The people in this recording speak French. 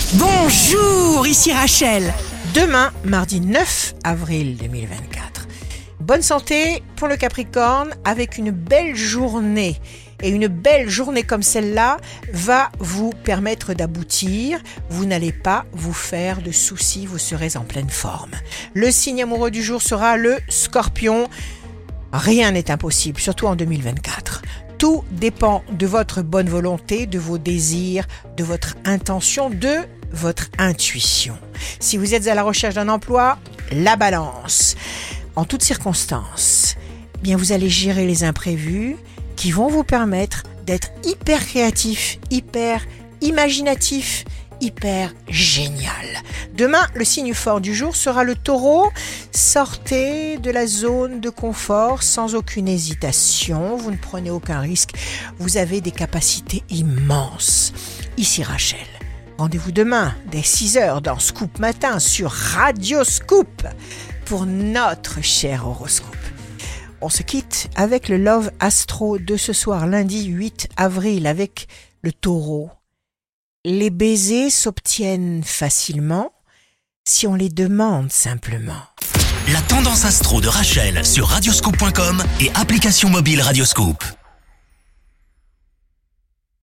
Bonjour, ici Rachel. Demain, mardi 9 avril 2024. Bonne santé pour le Capricorne avec une belle journée. Et une belle journée comme celle-là va vous permettre d'aboutir. Vous n'allez pas vous faire de soucis, vous serez en pleine forme. Le signe amoureux du jour sera le Scorpion. Rien n'est impossible, surtout en 2024. Tout dépend de votre bonne volonté, de vos désirs, de votre intention, de votre intuition. Si vous êtes à la recherche d'un emploi, la Balance. En toutes circonstances, bien vous allez gérer les imprévus qui vont vous permettre d'être hyper créatif, hyper imaginatif, hyper génial. Demain, le signe fort du jour sera le Taureau. Sortez de la zone de confort sans aucune hésitation. Vous ne prenez aucun risque. Vous avez des capacités immenses. Ici Rachel. Rendez-vous demain dès 6h dans Scoop Matin sur Radio Scoop pour notre cher horoscope. On se quitte avec le Love Astro de ce soir, lundi 8 avril, avec le Taureau. Les baisers s'obtiennent facilement si on les demande simplement. La tendance astro de Rachel sur radioscoop.com et application mobile Radioscoop.